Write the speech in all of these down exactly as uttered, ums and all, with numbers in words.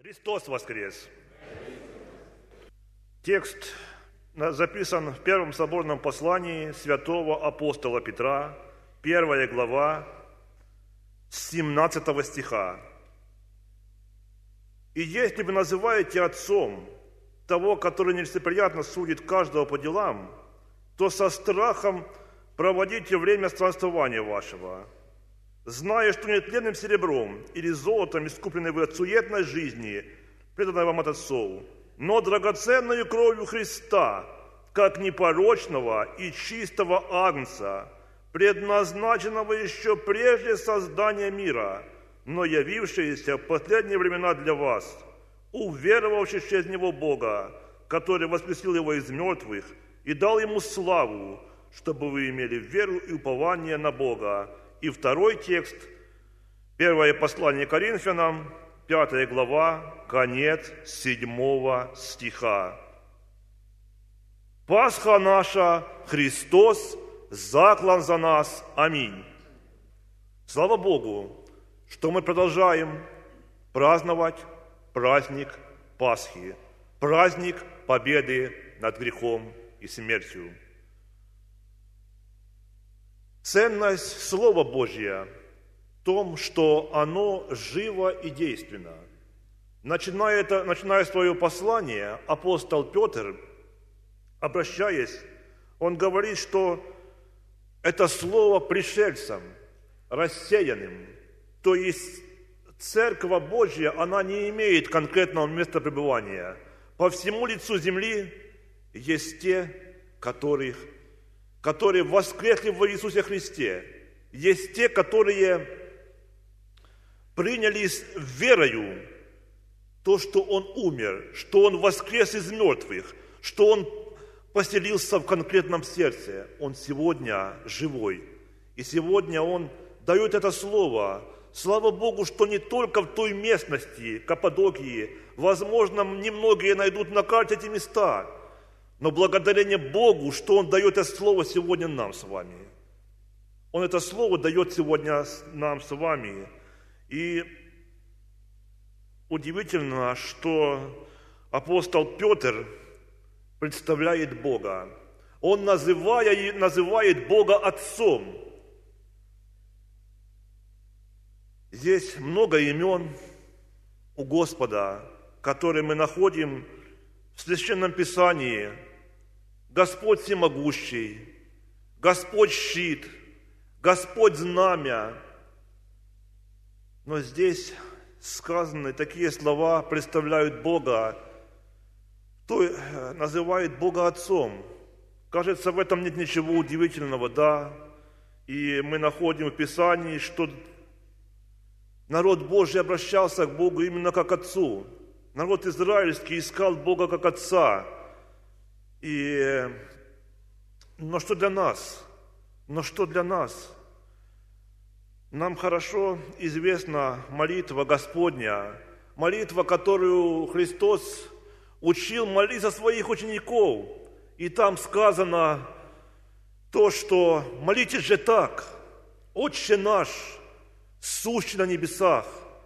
Христос воскрес! Текст записан в первом соборном послании святого апостола Петра, первая глава, с семнадцатого стиха. «И если вы называете отцом того, который нелицеприятно судит каждого по делам, то со страхом проводите время странствования вашего, зная, что нетленным серебром или золотом искуплены вы от суетной жизни, преданной вам от отцов, но драгоценную кровью Христа, как непорочного и чистого агнца, предназначенного еще прежде создания мира, но явившегося в последние времена для вас, уверовавших через Него Бога, который воскресил Его из мертвых и дал Ему славу, чтобы вы имели веру и упование на Бога». И второй текст, первое послание Коринфянам, пятая глава, конец седьмого стиха. «Пасха наша, Христос, заклан за нас. Аминь». Слава Богу, что мы продолжаем праздновать праздник Пасхи, праздник победы над грехом и смертью. Ценность Слова Божьего в том, что оно живо и действенно. Начиная, это, начиная свое послание, апостол Петр, обращаясь, он говорит, что это слово пришельцам, рассеянным. То есть Церковь Божья, она не имеет конкретного места пребывания. По всему лицу земли есть те, которых которые воскресли в Иисусе Христе. Есть те, которые приняли верою то, что Он умер, что Он воскрес из мертвых, что Он поселился в конкретном сердце. Он сегодня живой. И сегодня Он дает это слово. Слава Богу, что не только в той местности, Каппадокии, возможно, немногие найдут на карте эти места, но благодарение Богу, что Он дает это слово сегодня нам с вами. Он это слово дает сегодня нам с вами. И удивительно, что апостол Петр представляет Бога. Он называя, называет Бога Отцом. Здесь много имен у Господа, которые мы находим в Священном Писании. Господь всемогущий, Господь щит, Господь знамя. Но здесь сказаны такие слова, представляют Бога, кто называет Бога Отцом. Кажется, в этом нет ничего удивительного, да. И мы находим в Писании, что народ Божий обращался к Богу именно как Отцу. Народ израильский искал Бога как Отца. И, но что для нас? Но что для нас? Нам хорошо известна молитва Господня, молитва, которую Христос учил молиться своих учеников. И там сказано то, что молитесь же так: «Отче наш, сущий на небесах».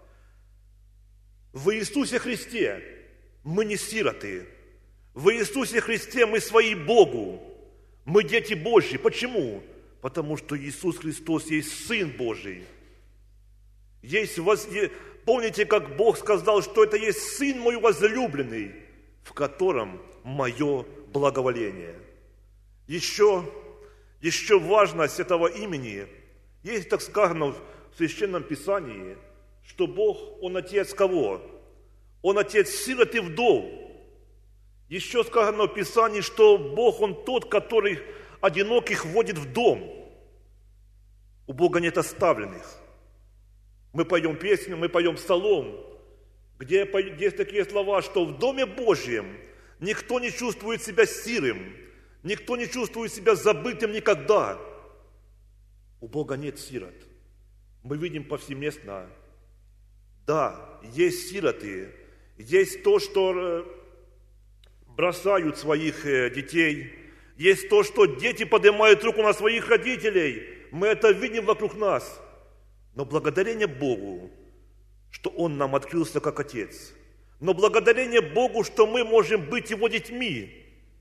В Иисусе Христе мы не сироты. В Иисусе Христе мы свои Богу. Мы дети Божьи. Почему? Потому что Иисус Христос есть Сын Божий. Есть, помните, как Бог сказал, что это есть Сын мой возлюбленный, в котором мое благоволение. Еще, еще важность этого имени. Есть, так сказано в Священном Писании, что Бог, Он Отец кого? Он Отец сирот и вдов. Еще сказано в Писании, что Бог, Он тот, который одиноких вводит в дом. У Бога нет оставленных. Мы поем песню, мы поем псалом, где есть такие слова, что в Доме Божьем никто не чувствует себя сирым, никто не чувствует себя забытым никогда. У Бога нет сирот. Мы видим повсеместно. Да, есть сироты, есть то, что бросают своих детей, есть то, что дети поднимают руку на своих родителей. Мы это видим вокруг нас. Но благодарение Богу, что Он нам открылся как Отец. но благодарение Богу, что мы можем быть Его детьми.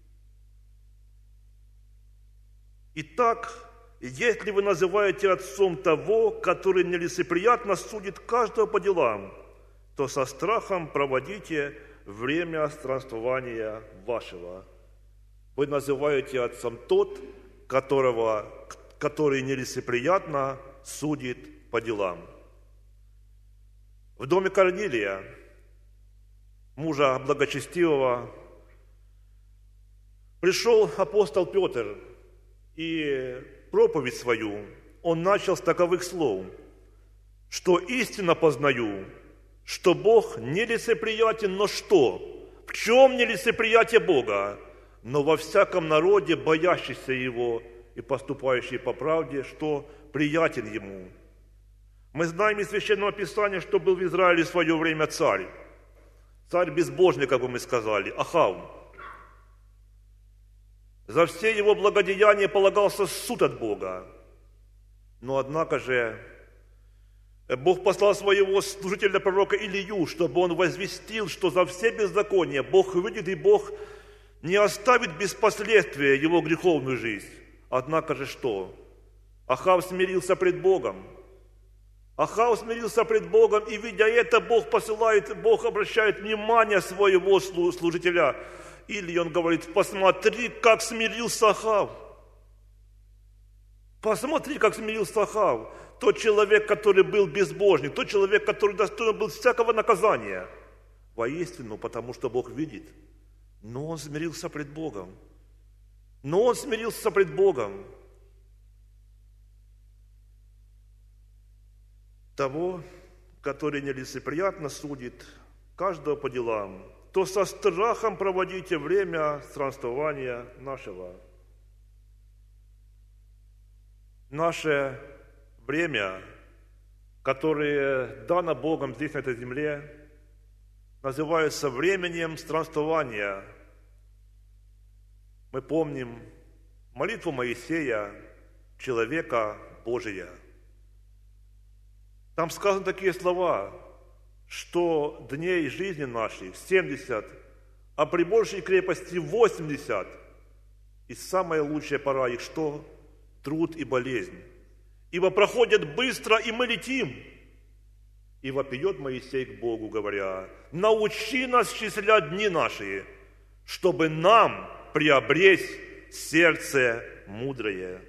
Итак, если вы называете отцом того, который нелицеприятно судит каждого по делам, то со страхом проводите время странствования вашего. Вы называете отцом тот, которого, который нелицеприятно судит по делам. В доме Корнилия, мужа благочестивого, пришел апостол Петр, и проповедь свою он начал с таковых слов, что истинно познаю, что Бог нелицеприятен, но что? В чем нелицеприятие Бога? Но во всяком народе, боящийся Его и поступающий по правде, что приятен Ему. Мы знаем из Священного Писания, что был в Израиле в свое время царь. Царь безбожный, как бы мы сказали, Ахав. За все его благодеяния полагался суд от Бога. Но однако же Бог послал своего служителя пророка Илию, чтобы он возвестил, что за все беззакония Бог видит, и Бог не оставит без последствия его греховную жизнь. Однако же что? Ахав смирился пред Богом. Ахав смирился пред Богом, и видя это, Бог посылает, Бог обращает внимание своего служителя. Или он говорит: посмотри, как смирился Ахав. Посмотри, как смирился Ахав. Тот человек, который был безбожник, тот человек, который достоин был всякого наказания. Воистину, потому что Бог видит. Но он смирился пред Богом. Но он смирился пред Богом. Того, который нелицеприятно судит каждого по делам, то со страхом проводите время странствования нашего. Наше время, которое дано Богом здесь, на этой земле, называется временем странствования. Мы помним молитву Моисея, человека Божия. Там сказаны такие слова, что дней жизни нашей семьдесят, а при большей крепости восемьдесят. И самая лучшая пора их что? Труд и болезнь. Ибо проходят быстро, и мы летим. И вопиет Моисей к Богу, говоря: научи нас счислять дни наши, чтобы нам приобрести сердце мудрое.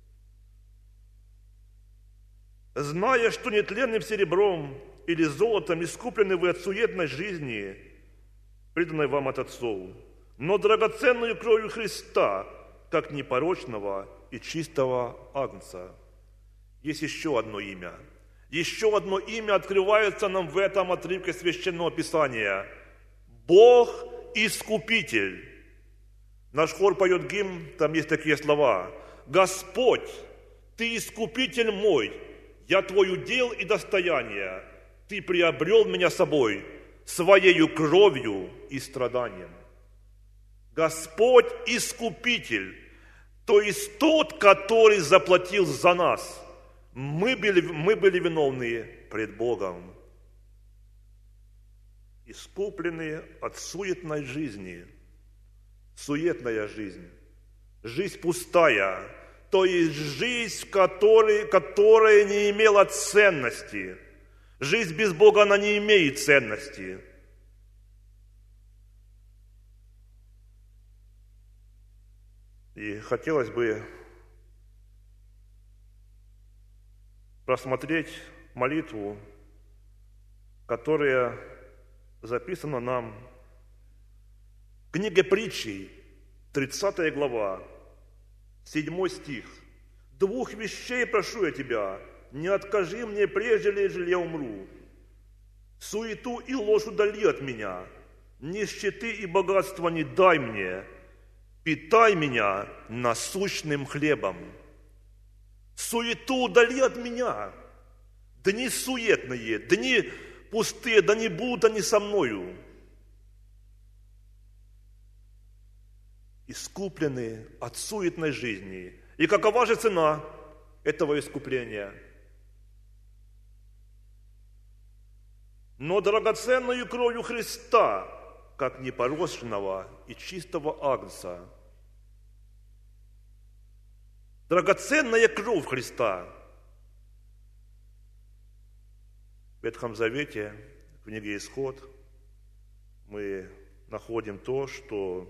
Зная, что нетленным серебром или золотом искуплены вы от суетной жизни, приданной вам от отцов, но драгоценную кровью Христа, как непорочного и чистого агнца. Есть еще одно имя. Еще одно имя открывается нам в этом отрывке Священного Писания. Бог Искупитель. Наш хор поет гимн, там есть такие слова. Господь, Ты Искупитель мой, я Твой удел и достояние. Ты приобрел меня собой, Своею кровью и страданием. Господь Искупитель, то есть тот, который заплатил за нас. Мы были, мы были виновны пред Богом. Искуплены от суетной жизни. Суетная жизнь. Жизнь пустая. То есть жизнь, которой, которая не имела ценности. Жизнь без Бога, она не имеет ценности. И хотелось бы просмотреть молитву, которая записана нам в книге Притчей, тридцатая глава, седьмой стих. «Двух вещей прошу я тебя, не откажи мне, прежде лежели я умру. Суету и ложь удали от меня, нищеты и богатства не дай мне, питай меня насущным хлебом». Суету удали от меня. Дни суетные, дни пустые, да не будут они со мною. Искуплены от суетной жизни. И какова же цена этого искупления? но драгоценную кровью Христа, как непорочного и чистого агнца. Драгоценная кровь Христа. В Ветхом Завете, в книге Исход, мы находим то, что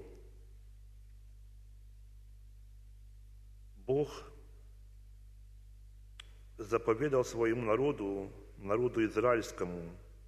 Бог заповедал своему народу, народу израильскому.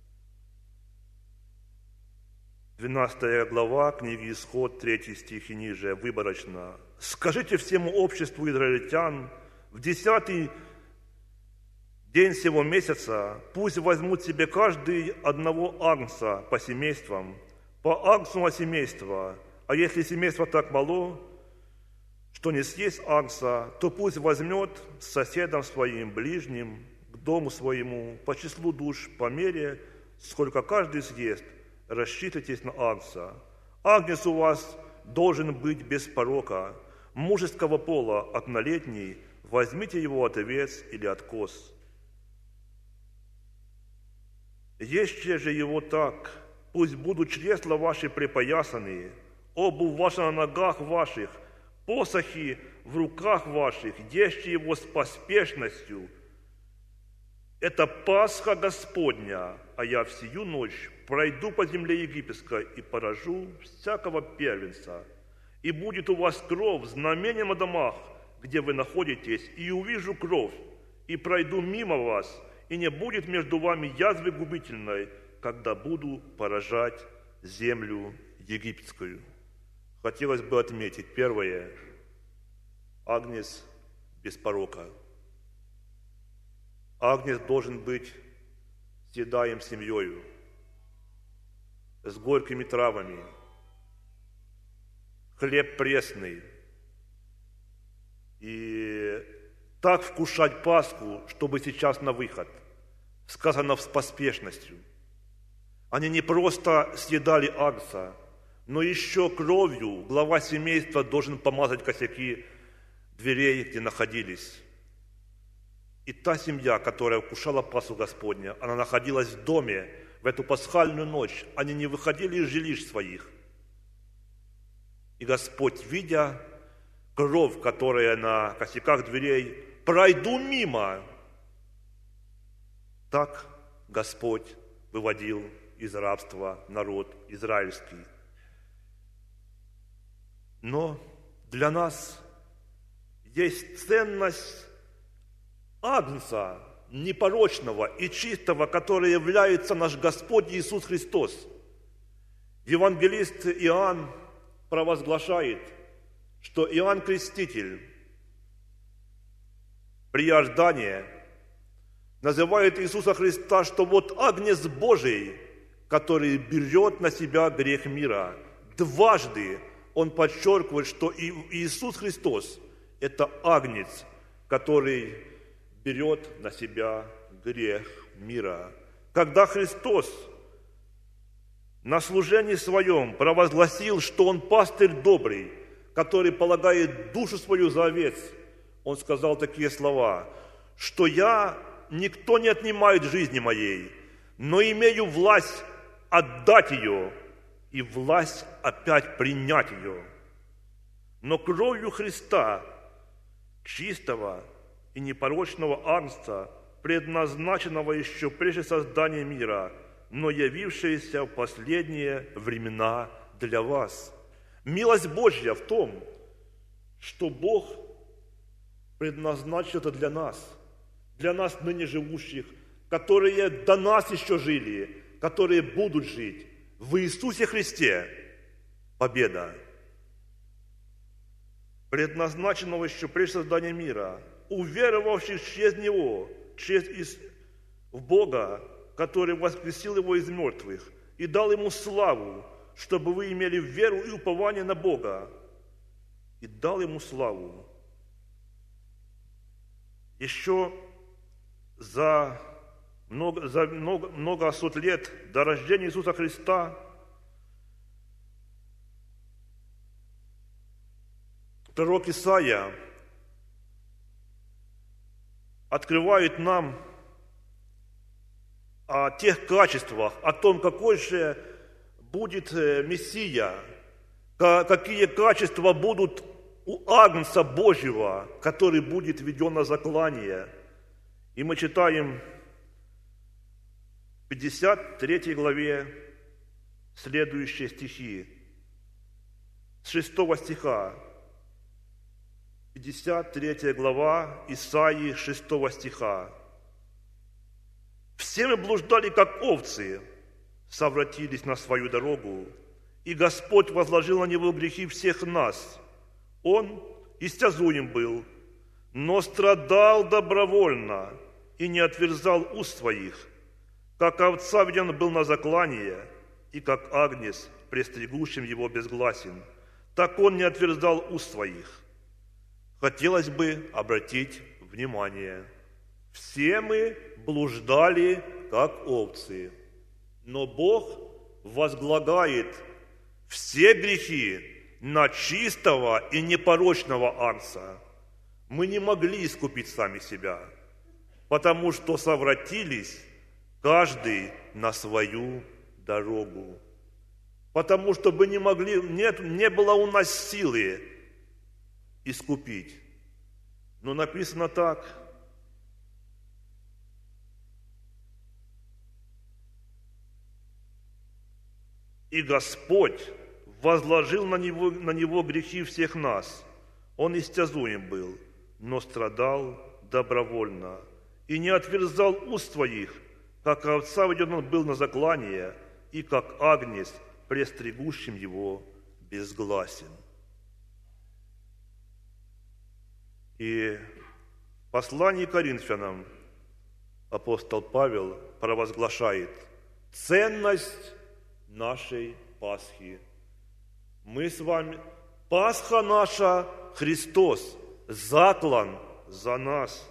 двенадцатая глава книги Исход, третий стих и ниже, выборочно. «Скажите всему обществу израильтян, в десятый день сего месяца пусть возьмут себе каждый одного агнца по семействам, по агнцу на семейство, а если семейство так мало, что не съесть агнца, то пусть возьмет с соседом своим, ближним, к дому своему, по числу душ, по мере, сколько каждый съест, рассчитайтесь на агнца. Агнец у вас должен быть без порока, мужеского пола, однолетний, возьмите его от овец или от коз. Ешьте же его так, пусть будут чресла ваши припоясаны, обувь ваша на ногах ваших, посохи в руках ваших, ешьте его с поспешностью. Это Пасха Господня, а я в сию ночь пройду по земле египетской и поражу всякого первенца. И будет у вас кровь, знамение на домах, где вы находитесь, и увижу кровь, и пройду мимо вас, и не будет между вами язвы губительной, когда буду поражать землю египетскую». Хотелось бы отметить, первое, агнец без порока. Агнец должен быть съедаем семьей, с горькими травами, хлеб пресный. И так вкушать Пасху, чтобы сейчас на выход. Сказано с поспешностью. Они не просто съедали агнца, но еще кровью глава семейства должен помазать косяки дверей, где находились. И та семья, которая вкушала Пасху Господня, она находилась в доме в эту пасхальную ночь. Они не выходили из жилищ своих. И Господь, видя кровь, которая на косяках дверей, пройду мимо. Так Господь выводил из рабства народ израильский. Но для нас есть ценность агнца непорочного и чистого, который является наш Господь Иисус Христос. Евангелист Иоанн провозглашает, что Иоанн Креститель при рождании называет Иисуса Христа, что вот агнец Божий, который берет на себя грех мира. Дважды он подчеркивает, что Иисус Христос – это агнец, который берет на себя грех мира. Когда Христос на служении своем провозгласил, что Он пастырь добрый, который полагает душу свою за овец, Он сказал такие слова, что «Я, никто не отнимает жизни моей, но имею власть отдать ее и власть опять принять ее. Но кровью Христа, чистого и непорочного агнца, предназначенного еще прежде создания мира, но явившееся в последние времена для вас». Милость Божья в том, что Бог предназначил это для нас, для нас ныне живущих, которые до нас еще жили, которые будут жить. В Иисусе Христе победа. Предназначенного еще прежде создания мира, уверовавших через Него, через в Бога, который воскресил Его из мертвых и дал Ему славу, чтобы вы имели веру и упование на Бога, и дал Ему славу. Еще за много, за много, много сот лет до рождения Иисуса Христа пророк Исаия открывает нам о тех качествах, о том, какой же будет Мессия, какие качества будут у Агнца Божьего, который будет введен на заклание. И мы читаем в пятьдесят третьей главе следующие стихи. С шестого стиха. пятьдесят третья глава Исаии шестого стиха. «Все мы блуждали, как овцы, совратились на свою дорогу, и Господь возложил на него грехи всех нас. Он истязуем был, но страдал добровольно и не отверзал уст своих. Как овца веден был на заклание, и как агнец, престригущим его, безгласен, так он не отверзал уст своих». Хотелось бы обратить внимание. Все мы блуждали, как овцы, но Бог возглагает все грехи на чистого и непорочного агнца. Мы не могли искупить сами себя, потому что совратились каждый на свою дорогу. Потому что бы не могли, нет, не было у нас силы искупить. Но написано так: «И Господь возложил на него, на него грехи всех нас. Он истязуем был, но страдал добровольно, и не отверзал уст своих, как овца веден он был на заклание, и как агнец, престригущим его, безгласен». И в послании к Коринфянам апостол Павел провозглашает ценность нашей Пасхи. Мы с вами, Пасха наша Христос, заклан за нас.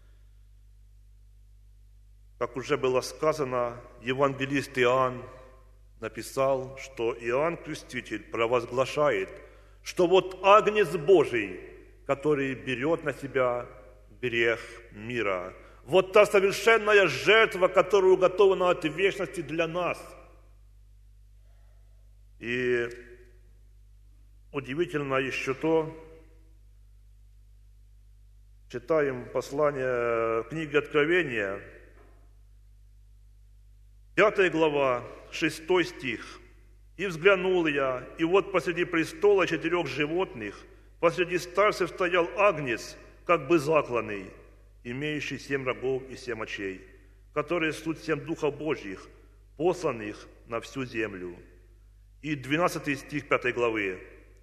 Как уже было сказано, евангелист Иоанн написал, что Иоанн Креститель провозглашает, что вот Агнец Божий, который берет на себя грех мира, вот та совершенная жертва, которая уготована от вечности для нас. И удивительно еще то, читаем послание книги Откровения, пятая глава, шестой стих. «И взглянул я, и вот посреди престола четырех животных, посреди старцев стоял агнец, как бы закланный, имеющий семь рогов и семь очей, которые суть семь духов Божьих, посланных на всю землю». И двенадцатый стих пятой главы.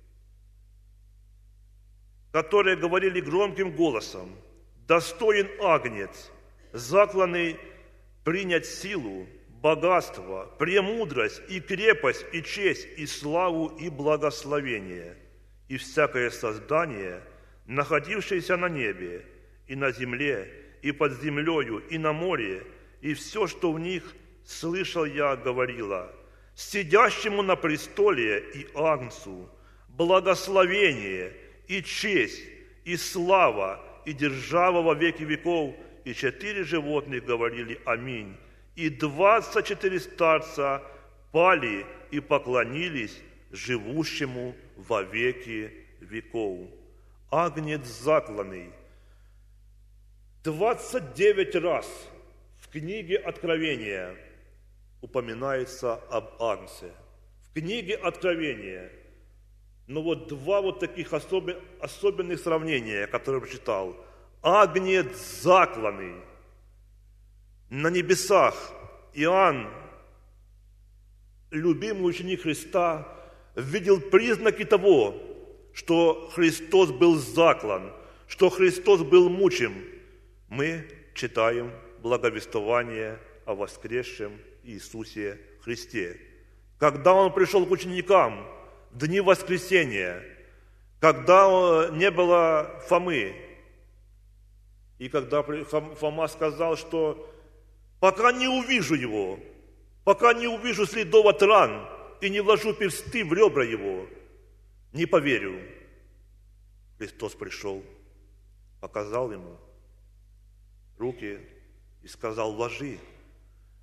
«Которые говорили громким голосом: достоин агнец, закланный принять силу, богатство, премудрость и крепость, и честь, и славу, и благословение, и всякое создание, находившееся на небе, и на земле, и под землею, и на море, и все, что в них, слышал я, говорила: сидящему на престоле и агнцу благословение и честь, и слава, и держава во веки веков. И четыре животных говорили: аминь. И двадцать четыре старца пали и поклонились живущему во веки веков». Агнец закланный. Двадцать девять раз в книге Откровения упоминается об агнце. В книге Откровения. Но вот два вот таких особен, особенных сравнения, которые я прочитал. Агнец закланный. На небесах Иоанн, любимый ученик Христа, видел признаки того, что Христос был заклан, что Христос был мучим. Мы читаем благовествование о воскресшем Иисусе Христе. Когда Он пришел к ученикам в дни воскресения, когда не было Фомы, и когда Фома сказал, что пока не увижу Его, пока не увижу следов от ран и не вложу персты в ребра Его, не поверю. Христос пришел, показал ему руки и сказал: вложи,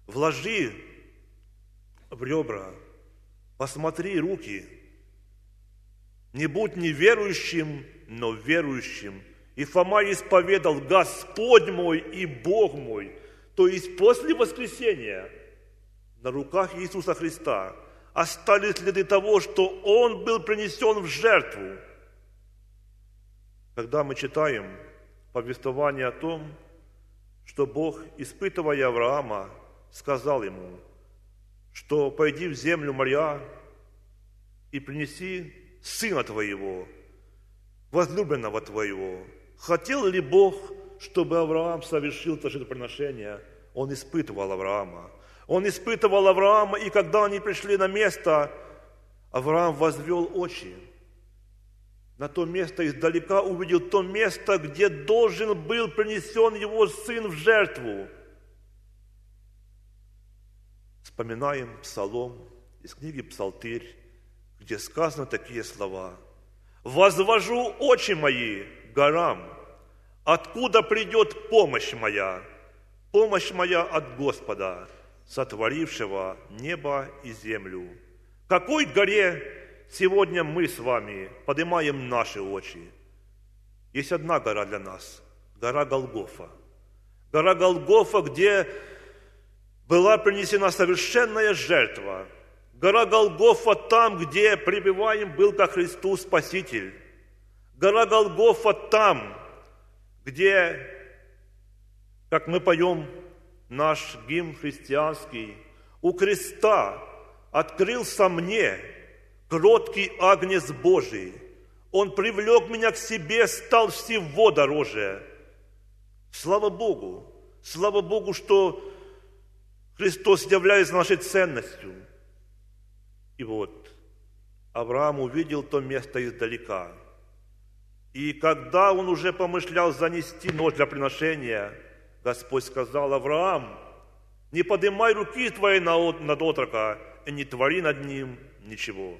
вложи в ребра, посмотри руки, не будь неверующим, но верующим. И Фома исповедал: Господь мой и Бог мой. То есть после воскресения на руках Иисуса Христа остались следы того, что Он был принесен в жертву. Когда мы читаем повествование о том, что Бог, испытывая Авраама, сказал ему, что пойди в землю Мория и принеси сына твоего, возлюбленного твоего. Хотел ли Бог, чтобы Авраам совершил это жертвоприношение? Он испытывал Авраама. Он испытывал Авраама, и когда они пришли на место, Авраам возвел очи на то место, издалека увидел то место, где должен был принесен его сын в жертву. Вспоминаем псалом из книги «Псалтырь», где сказаны такие слова: «Возвожу очи мои к горам, откуда придет помощь моя? Помощь моя от Господа, сотворившего небо и землю». К какой горе сегодня мы с вами поднимаем наши очи? Есть одна гора для нас – гора Голгофа. Гора Голгофа, где была принесена совершенная жертва. Гора Голгофа там, где пребываем был ко Христу Спаситель. Гора Голгофа там, где, как мы поем наш гимн христианский, у креста открылся мне кроткий агнец Божий. Он привлек меня к себе, стал всего дороже. Слава Богу! Слава Богу, что Христос является нашей ценностью. И вот Авраам увидел то место издалека. И когда он уже помышлял занести нож для приношения, Господь сказал: Авраам, не поднимай руки твои над отрока и не твори над ним ничего.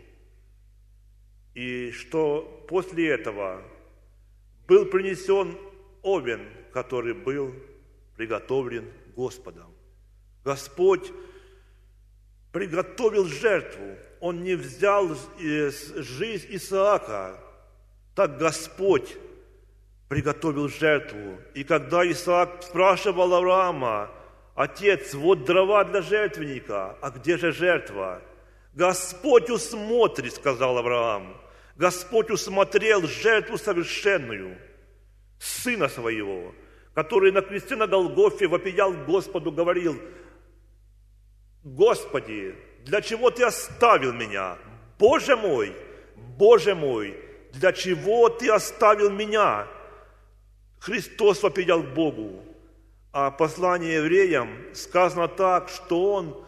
И что после этого был принесен овен, который был приготовлен Господом. Господь приготовил жертву. Он не взял жизнь Исаака. Так Господь приготовил жертву. И когда Исаак спрашивал Авраама: «Отец, вот дрова для жертвенника, а где же жертва?» «Господь усмотрит», — сказал Авраам. Господь усмотрел жертву совершенную, сына своего, который на кресте на Голгофе вопиял к Господу, говорил: «Господи, для чего Ты оставил меня? Боже мой, Боже мой, для чего Ты оставил меня?» Христос вопиял к Богу. А послание евреям сказано так, что Он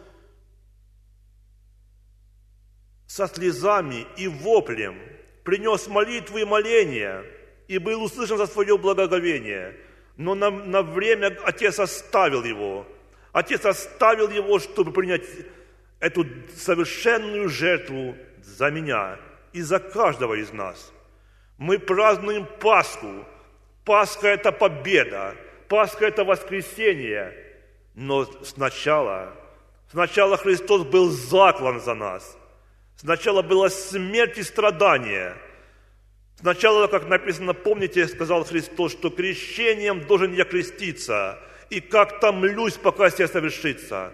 со слезами и воплем принес молитвы и моления и был услышан за свое благоговение. Но на, на время Отец оставил Его. Отец оставил Его, чтобы принять эту совершенную жертву за меня и за каждого из нас. Мы празднуем Пасху. Пасха – это победа. Пасха – это воскресение. Но сначала, сначала Христос был заклан за нас. Сначала была смерть и страдание. Сначала, как написано, помните, сказал Христос, что крещением должен я креститься, и как томлюсь, пока сие совершится.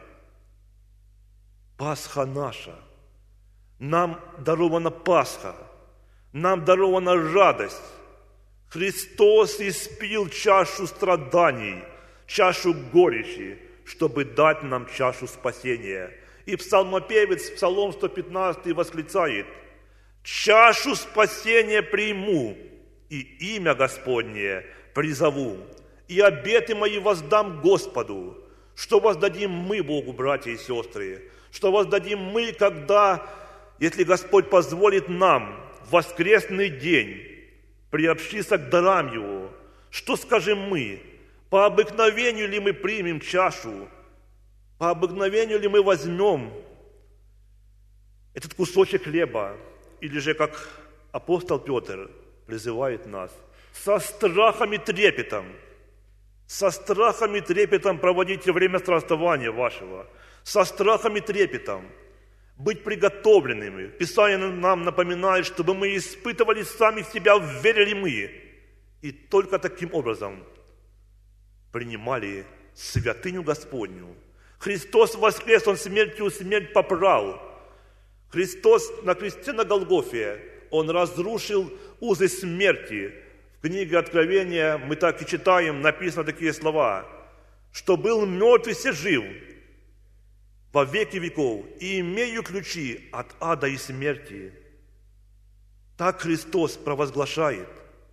Пасха наша. Нам дарована Пасха. Нам дарована радость. Христос испил чашу страданий, чашу горечи, чтобы дать нам чашу спасения. И псалмопевец, Псалом сто пятнадцать, восклицает: «Чашу спасения приму, и имя Господне призову, и обеты мои воздам Господу». Что воздадим мы Богу, братья и сестры? Что воздадим мы, когда, если Господь позволит нам в воскресный день приобщиться к дарам Его? Что скажем мы? По обыкновению ли мы примем чашу? По обыкновению ли мы возьмем этот кусочек хлеба? Или же, как апостол Петр призывает нас, со страхом и трепетом Со страхом и трепетом проводите время странствования вашего. Со страхом и трепетом. Быть приготовленными. Писание нам напоминает, чтобы мы испытывали сами себя, верили мы. И только таким образом принимали святыню Господню. Христос воскрес, Он смертью смерть попрал. Христос на кресте на Голгофе, Он разрушил узы смерти. В книге Откровения мы так и читаем, написаны такие слова, что был мертв и все жив во веки веков, и имею ключи от ада и смерти. Так Христос провозглашает.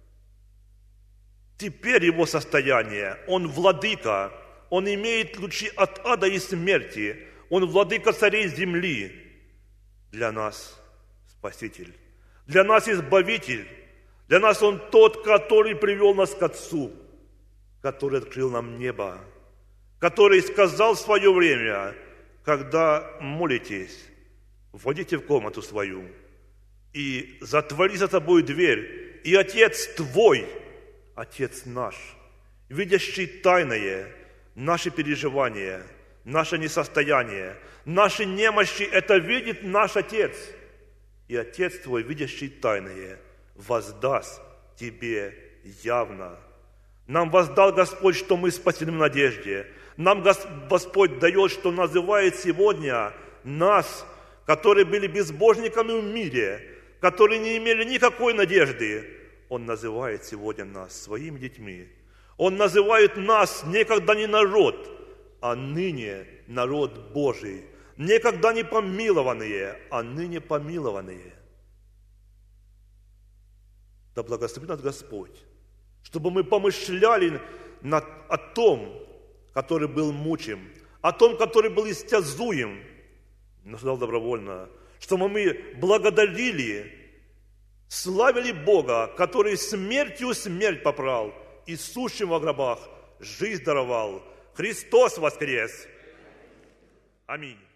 Теперь Его состояние, Он владыка, Он имеет ключи от ада и смерти, Он владыка царей земли. Для нас Спаситель, для нас Избавитель, для нас Он тот, который привел нас к Отцу, который открыл нам небо, который сказал в свое время: когда молитесь, войдите в комнату свою и затвори за тобой дверь, и Отец твой, Отец наш, видящий тайное, наши переживания, наше несостояние, наши немощи, это видит наш Отец. И Отец твой, видящий тайное, воздаст тебе явно. Нам воздал Господь, что мы спасены в надежде. Нам Господь дает, что называет сегодня нас, которые были безбожниками в мире, которые не имели никакой надежды. Он называет сегодня нас своими детьми. Он называет нас некогда не народ, а ныне народ Божий. Некогда не помилованные, а ныне помилованные. Да благословит нас Господь, чтобы мы помышляли над, о том, который был мучим, о том, который был истязуем, но стал добровольно, чтобы мы благодарили, славили Бога, который смертью смерть попрал, и сущим во гробах жизнь даровал. Христос воскрес! Аминь.